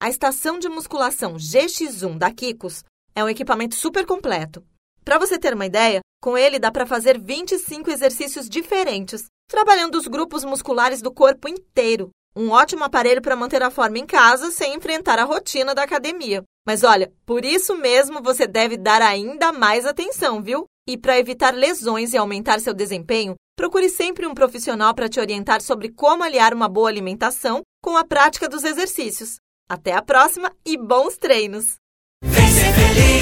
A estação de musculação GX1 da Kikos é um equipamento super completo. Para você ter uma ideia, com ele dá para fazer 25 exercícios diferentes, trabalhando os grupos musculares do corpo inteiro. Um ótimo aparelho para manter a forma em casa sem enfrentar a rotina da academia. Mas olha, por isso mesmo você deve dar ainda mais atenção, viu? E para evitar lesões e aumentar seu desempenho, procure sempre um profissional para te orientar sobre como aliar uma boa alimentação com a prática dos exercícios. Até a próxima e bons treinos! Vem ser feliz!